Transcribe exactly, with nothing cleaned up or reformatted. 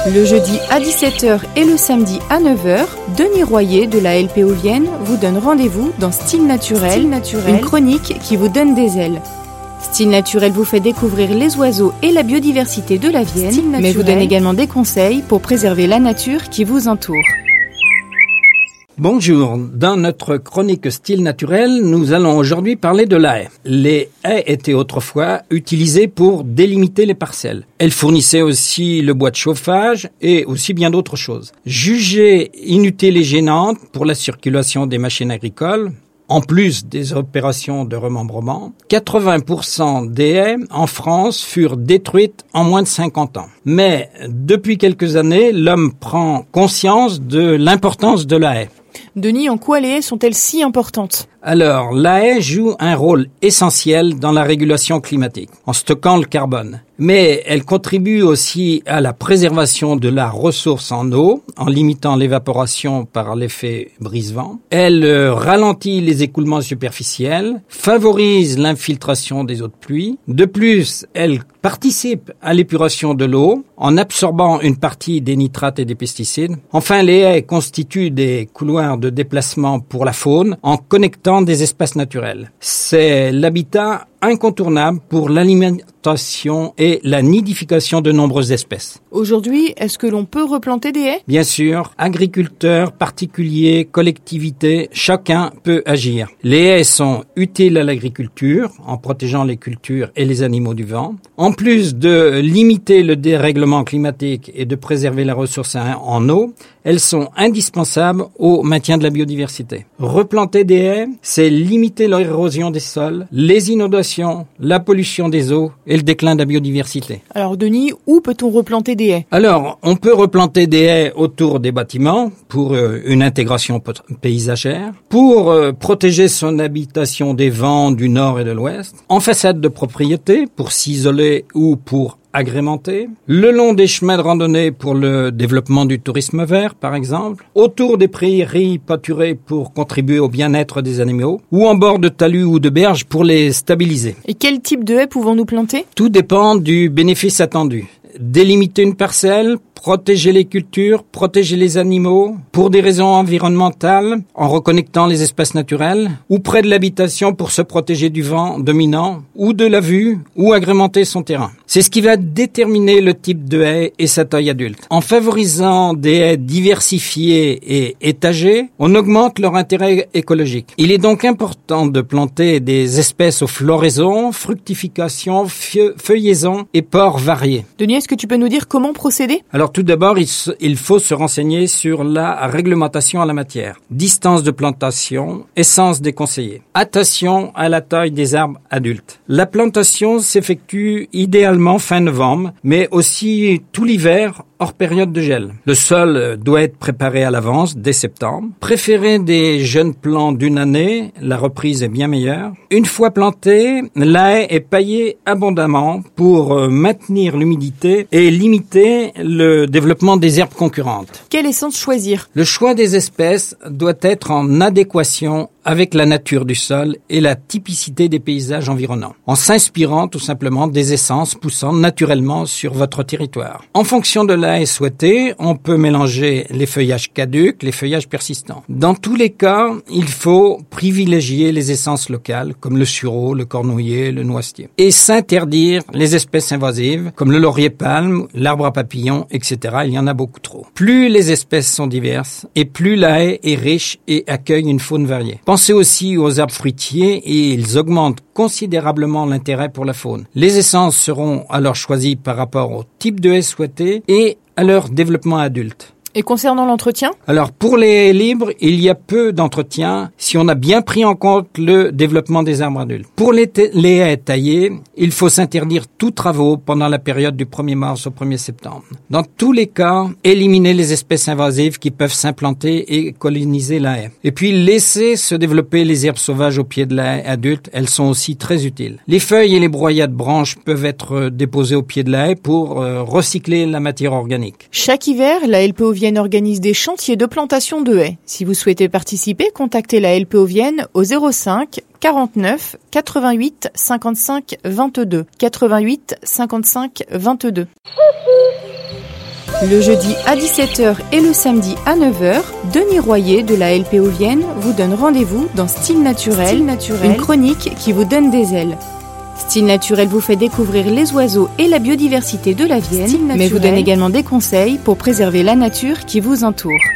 Le jeudi à dix-sept heures et le samedi à neuf heures, Denis Royer de la L P O Vienne vous donne rendez-vous dans Style Naturel, Style Naturel, une chronique qui vous donne des ailes. Style Naturel vous fait découvrir les oiseaux et la biodiversité de la Vienne, mais vous donne également des conseils pour préserver la nature qui vous entoure. Bonjour, dans notre chronique Style Naturel, nous allons aujourd'hui parler de la haie. Les haies étaient autrefois utilisées pour délimiter les parcelles. Elles fournissaient aussi le bois de chauffage et aussi bien d'autres choses. Jugées inutiles et gênantes pour la circulation des machines agricoles, en plus des opérations de remembrement, quatre-vingts pour cent des haies en France furent détruites en moins de cinquante ans. Mais depuis quelques années, l'homme prend conscience de l'importance de la haie. Denis, en quoi les haies sont-elles si importantes ? Alors, la haie joue un rôle essentiel dans la régulation climatique, en stockant le carbone. Mais elle contribue aussi à la préservation de la ressource en eau, en limitant l'évaporation par l'effet brise-vent. Elle euh, ralentit les écoulements superficiels, favorise l'infiltration des eaux de pluie. De plus, elle participe à l'épuration de l'eau, en absorbant une partie des nitrates et des pesticides. Enfin, les haies constituent des couloirs de déplacement pour la faune, en connectant des espaces naturels. C'est l'habitat incontournable pour l'alimentation et la nidification de nombreuses espèces. Aujourd'hui, est-ce que l'on peut replanter des haies ? Bien sûr, agriculteurs, particuliers, collectivités, chacun peut agir. Les haies sont utiles à l'agriculture en protégeant les cultures et les animaux du vent. En plus de limiter le dérèglement climatique et de préserver la ressource en eau, elles sont indispensables au maintien de la biodiversité. Replanter des haies, c'est limiter l'érosion des sols, les inondations, la pollution des eaux et le déclin de la biodiversité. Alors Denis, où peut-on replanter des haies ? Alors, on peut replanter des haies autour des bâtiments pour euh, une intégration paysagère, pour euh, protéger son habitation des vents du nord et de l'ouest, en façade de propriété pour s'isoler ou pour agrémenté, le long des chemins de randonnée pour le développement du tourisme vert, par exemple, autour des prairies pâturées pour contribuer au bien-être des animaux, ou en bord de talus ou de berges pour les stabiliser. Et quel type de haies pouvons-nous planter ? Tout dépend du bénéfice attendu. Délimiter une parcelle, protéger les cultures, protéger les animaux, pour des raisons environnementales, en reconnectant les espaces naturels, ou près de l'habitation pour se protéger du vent dominant, ou de la vue, ou agrémenter son terrain. C'est ce qui va déterminer le type de haie et sa taille adulte. En favorisant des haies diversifiées et étagées, on augmente leur intérêt écologique. Il est donc important de planter des espèces aux floraisons, fructification, feuillaison et pores variés. Denis, est-ce que tu peux nous dire comment procéder ? Alors tout d'abord, il, il faut se renseigner sur la réglementation en la matière. Distance de plantation, essence déconseillée. Attention à la taille des arbres adultes. La plantation s'effectue idéalement fin novembre, mais aussi tout l'hiver hors période de gel. Le sol doit être préparé à l'avance dès septembre. Préférez des jeunes plants d'une année, la reprise est bien meilleure. Une fois plantée, la haie est paillée abondamment pour maintenir l'humidité et limiter le développement des herbes concurrentes. Quelle essence choisir ? Le choix des espèces doit être en adéquation avec la nature du sol et la typicité des paysages environnants, en s'inspirant tout simplement des essences poussant naturellement sur votre territoire. En fonction de la haie souhaitée, on peut mélanger les feuillages caducs, les feuillages persistants. Dans tous les cas, il faut privilégier les essences locales, comme le sureau, le cornouiller, le noisetier, et s'interdire les espèces invasives, comme le laurier palme, l'arbre à papillons, et cetera. Il y en a beaucoup trop. Plus les espèces sont diverses, et plus la haie est riche et accueille une faune variée. Pensez aussi aux arbres fruitiers et ils augmentent considérablement l'intérêt pour la faune. Les essences seront alors choisies par rapport au type de haie souhaité et à leur développement adulte. Et concernant l'entretien ? Alors, pour les haies libres, il y a peu d'entretien si on a bien pris en compte le développement des arbres adultes. Pour les, ta- les haies taillées, il faut s'interdire tous travaux pendant la période du premier mars au premier septembre. Dans tous les cas, éliminer les espèces invasives qui peuvent s'implanter et coloniser la haie. Et puis, laisser se développer les herbes sauvages au pied de la haie adulte, elles sont aussi très utiles. Les feuilles et les broyats de branches peuvent être déposées au pied de la haie pour euh, recycler la matière organique. Chaque hiver, la L P O Vienne organise des chantiers de plantation de haies. Si vous souhaitez participer, contactez la L P O Vienne au zéro cinq quarante-neuf quatre-vingt-huit cinquante-cinq vingt-deux quatre-vingt-huit cinquante-cinq vingt-deux. Le jeudi à dix-sept heures et le samedi à neuf heures, Denis Royer de la L P O Vienne vous donne rendez-vous dans Style Naturel, Style Naturel, une chronique qui vous donne des ailes. Style Naturel vous fait découvrir les oiseaux et la biodiversité de la Vienne, mais vous donne également des conseils pour préserver la nature qui vous entoure.